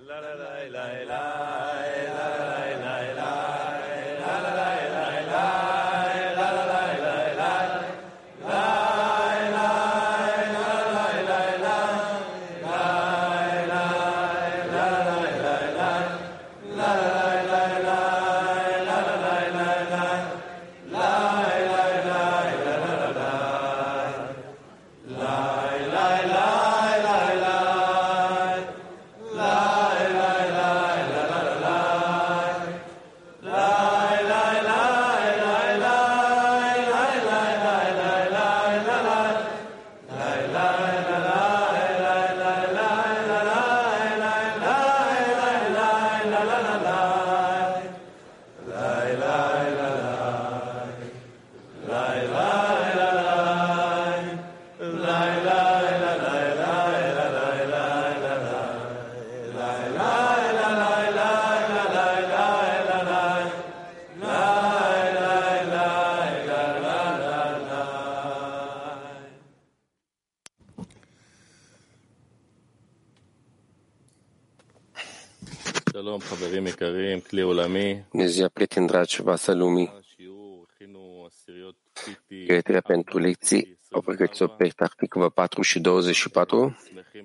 Bună ziua, prieteni dragi, vasă lumii. Pregătirea pentru lecții au pregătit-o pe Tarticvă 4 și 24.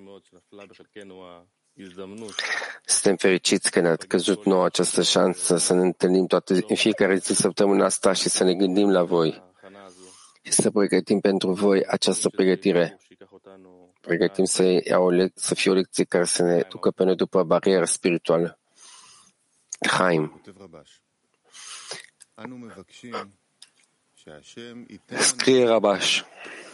Suntem fericiți că ne-a căzut nouă această șansă să ne întâlnim în fiecare zi săptămâna asta și să ne gândim la voi și să pregătim pentru voi această pregătire. Pregătim să fie o lecție care să ne ducă pe noi după barieră spirituală. Chaim. Scrie Rabash.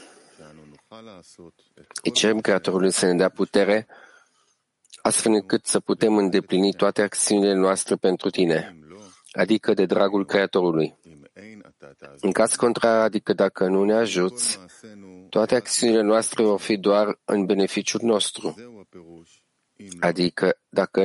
Îi cerem Creatorului să ne dea putere, astfel încât să putem îndeplini toate acțiunile noastre pentru tine, adică de dragul Creatorului. În caz contrar, adică dacă nu ne ajuți, toate acțiunile noastre vor fi doar în beneficiul nostru. Adică dacă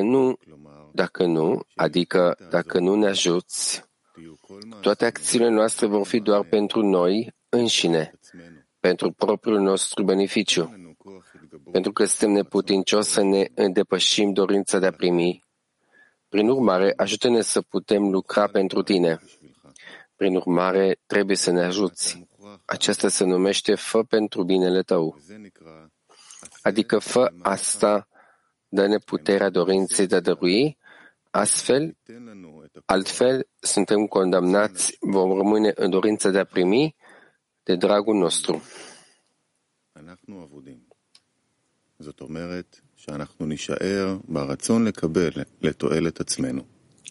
nu ne ajuți, toate acțiunile noastre vor fi doar pentru noi înșine, pentru propriul nostru beneficiu, pentru că suntem neputincioși să ne îndepășim dorința de a primi. Prin urmare, ajută-ne să putem lucra pentru tine. Prin urmare, trebuie să ne ajuți. Aceasta se numește fă pentru binele tău. Adică fă asta, dă-ne puterea dorinței de a dărui, altfel suntem condamnați, vom rămâne în dorința de a primi de dragul nostru. זאת אומרת שאנחנו נישאר ברצון לקבל לתועלת עצמנו.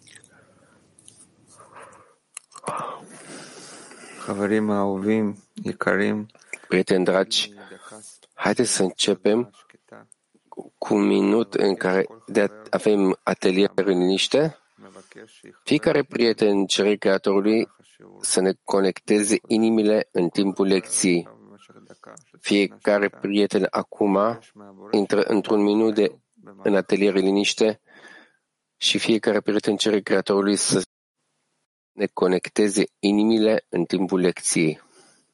חברים אהובים, יקרים, prieteni dragi, haideți să începem cu un minut în care avem atelier în liniște. Fiecare prieten cere Creatorului să ne conecteze inimile în timpul lecției. Fiecare prieten acum intră într-un minut în atelier în liniște și fiecare prieten cere Creatorului să ne conecteze inimile în timpul lecției.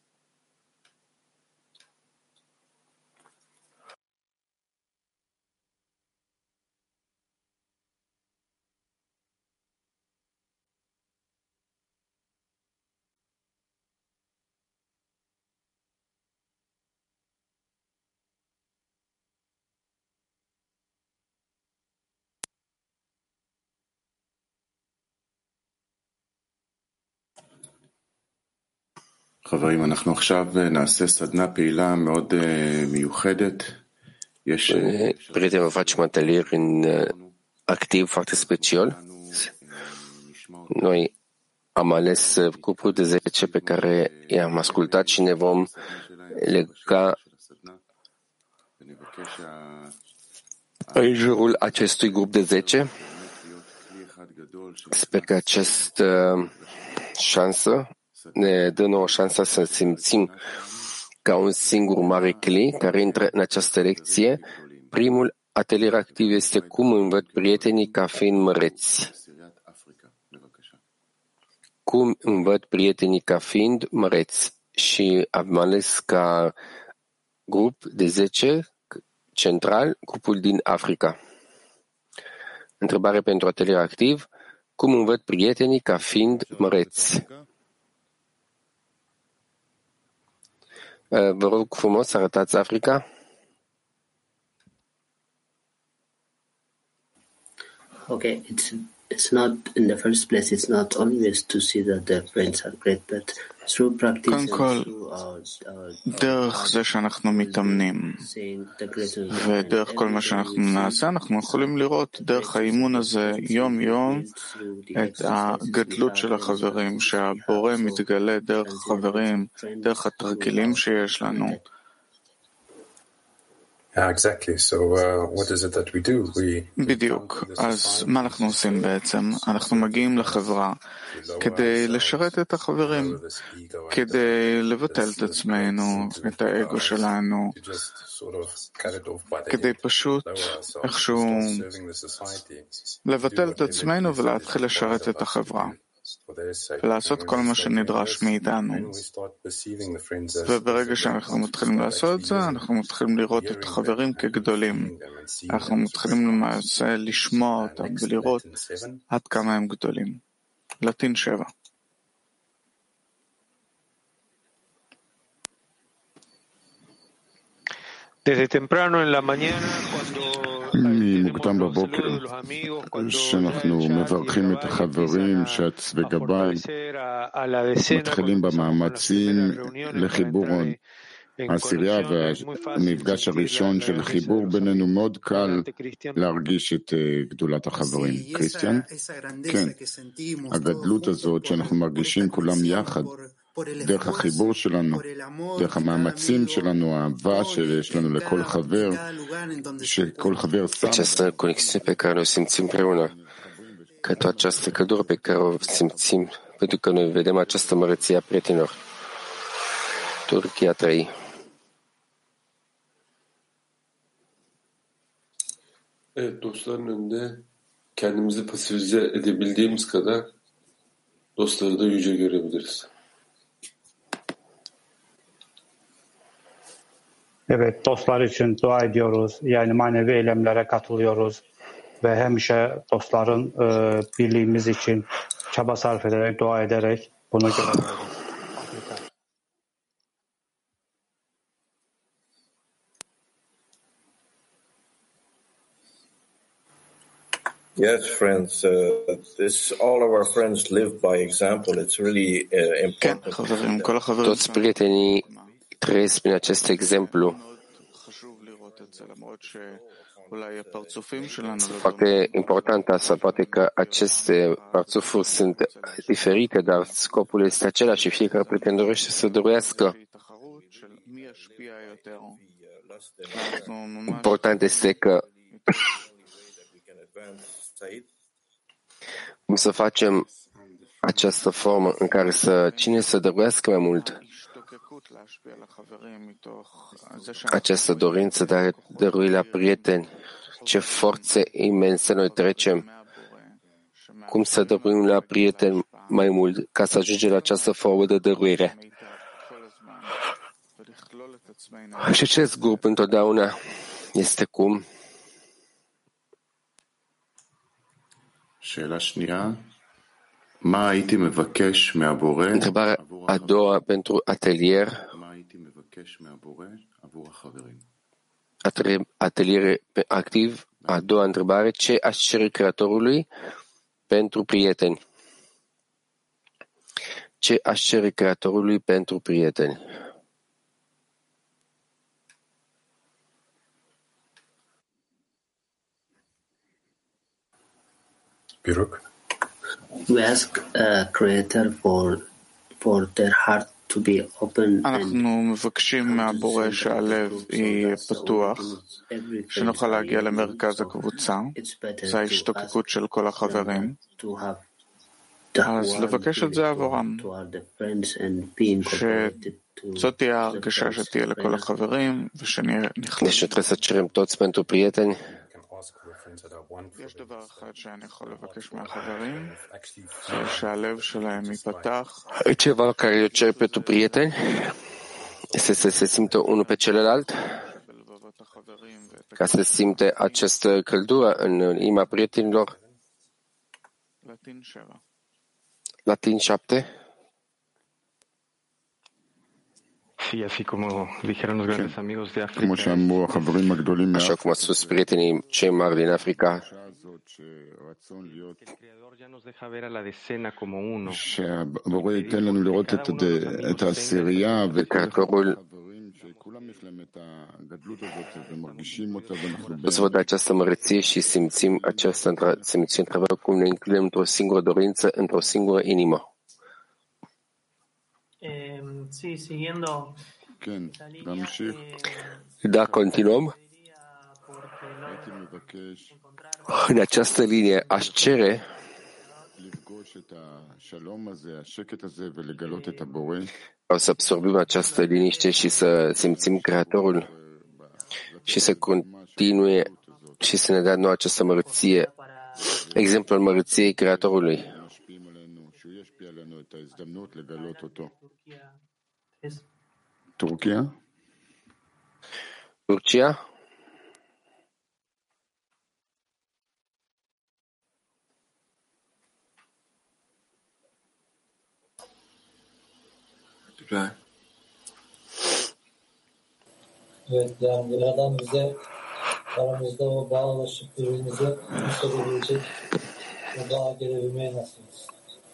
חברים, אנחנו עכשיו נעשה סדנה פעילה מאוד מיוחדת. Prieteni, vă facem atelier activ foarte special. Noi am ales grupul de 10 pe care i-am ascultat și ne vom lega în jurul acestui grup de 10. Sper că această șansă ne dă nouă șansa să simțim ca un singur mare cli care intră în această lecție. Primul atelier activ este cum îmi văd prietenii ca fiind măreți. Cum îmi văd prietenii ca fiind măreți. Și am ales ca grup de 10 central grupul din Africa. Întrebare pentru atelier activ. Cum îmi văd prietenii ca fiind măreți? Vă rog frumos să arătați Africa. Okay, it's not in the first place. It's not always to see that the friends are great, but through practice and through דרך זה שאנחנו מתאמנים ודרך כל מה שאנחנו נעשה, אנחנו יכולים לראות דרך האימון הזה יום יום את הגדלות של החברים, שהבורא מתגלה דרך החברים, דרך התרגילים שיש לנו. Exactly. So what is it that we do? בדיוק. אז מה אנחנו עושים בעצם? אנחנו מגיעים לחברה כדי לשרת את החברים, כדי לבטל את עצמנו, את האגו שלנו, כדי פשוט איכשהו לבטל את עצמנו ולהתחיל לשרת את החברה. ולעשות כל מה שנדרש מאיתנו. וברגע שאנחנו מתחילים לעשות את זה, אנחנו מתחילים לראות את החברים כגדולים. אנחנו מתחילים למעשה לשמוע אותם ולראות עד כמה הם גדולים. לטין 7. ממוקדם בבוקר, שאנחנו מברכים את החברים, שץ וגבאי, מתחילים במאמצים לחיבור העשירייה, והמפגש הראשון של חיבור בינינו מאוד קל להרגיש את גדולת החברים. קריסטיאן? כן, הגדלות הזאת שאנחנו מרגישים כולם יחד, דרך החיבור שלנו, דרך המאמצים שלנו, האהבה שיש לנו לכל חבר, שכל חבר שם. Această conexiune pe care o simțim împreună, că toată această căldură pe care o simțim, pentru că noi vedem această măreție a prietenilor. Turcia 3. Evet, dostların önünde kendimizi pasifize edebildiğimiz kadar dostları da yüce görebiliriz. Evet, dostlar için dua ediyoruz. Yani manevi eylemlere katılıyoruz. Ve hemşe dostların birliğimiz için çaba sarf ederek, dua ederek bunu görebiliriz. Yes, friends. All of our friends live by example. It's really important. Toți prietenii trăiesc prin acest exemplu. Foarte important asta, poate că aceste parțufuri sunt diferite, dar scopul este același și fiecare prieten dorește să dăruiască. Important este că cum să facem această formă în care cine să dăruiască mai mult. Această dorință de a dărui la prieteni, ce forțe imense noi trecem, cum să dăruim la prieteni mai mult ca să ajungem la această formă de dăruire. Și acest grup întotdeauna este cum? Întrebarea a doua pentru atelier. Atelier activ, a doua întrebare, ce aș cere Creatorului pentru prieteni? Ce aș cere Creatorului pentru prieteni? We ask Creator for their heart to be open. אנחנו מבקשים מהבורא שהלב יהיה פתוח, שנוכל להגיע למרכז הקבוצה, זה ההשתוקקות של כל החברים, אז לבקש את זה עבורם, שזאת תהיה ההרגשה שתהיה לכל החברים, ושנהיה נכללים. יש דבר אחד שאני יכול לבקש מהחברים, שהלב שלהם ייפתח. Ceva care eu cer pentru prieteni este să se simtă unul pe celălalt ca să simte această căldură în inima prietenilor. Latin 7. Așa cum au spus prietenii cei mari din Africa, שהבורא ייתן לנו לראות את העשירייה ואת החברים שכולם יש להם את הגדלות הזאת ומרגישים אותה ואנחנו să văd această măreție și simțim această întrebare cum ne includem într-o singură dorință, într-o singură inimă. Da, continuăm. În această linie aș cere o să absorbim această liniște și să simțim Creatorul și să continue și să ne dea nouă această mărăție, exemplul mărăției Creatorului. Turcia? Turcia? Evet, yani buradan bize aramızda o bağlaşıp birbirimize hissedebilecek o bağa gelebilmeye nasip etsin.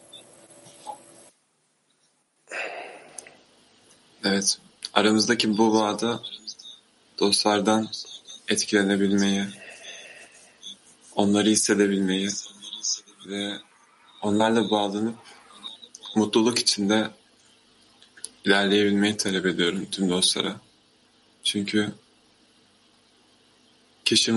Evet, aramızdaki bu bağda dostlardan etkilenebilmeyi, onları hissedebilmeyi ve onlarla bağlanıp mutluluk içinde ilerleyebilmeyi talep ediyorum tüm dostlara. Çünkü kişi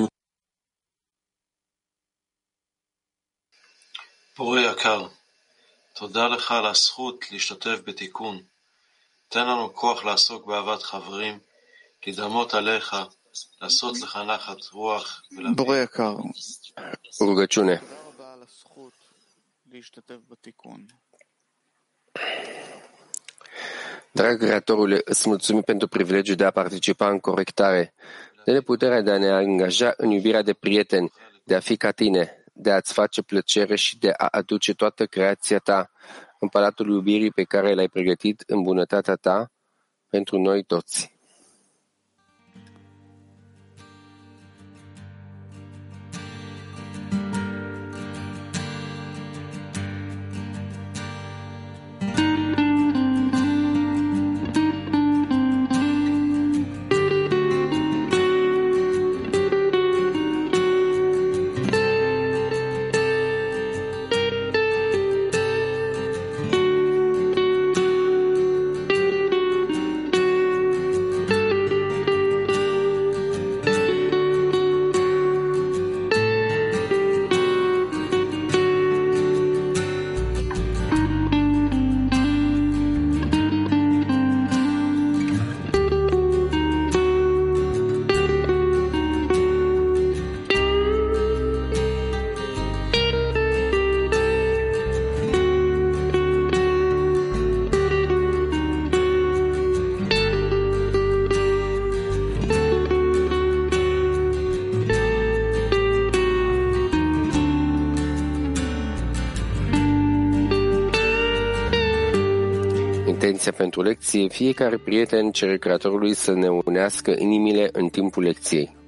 בורא יקר, תודה לך על הזכות להשתתף בתיקון. תן לנו כוח לעסוק באהבת חברים, לדמות עליך, לעשות לך נחת רוח בורא יקר, rugăciune. תודה רבה על הזכות להשתתף בתיקון. Drag Creatorule, îți mulțumim pentru privilegiul de a participa în corectare. Dă-ne puterea de a ne angaja în iubirea de prieten, de a fi ca tine, de a-ți face plăcere și de a aduce toată creația ta în palatul iubirii pe care l-ai pregătit în bunătatea ta pentru noi toți. Intenția pentru lecție, fiecare prieten cere Creatorului să ne unească inimile în timpul lecției.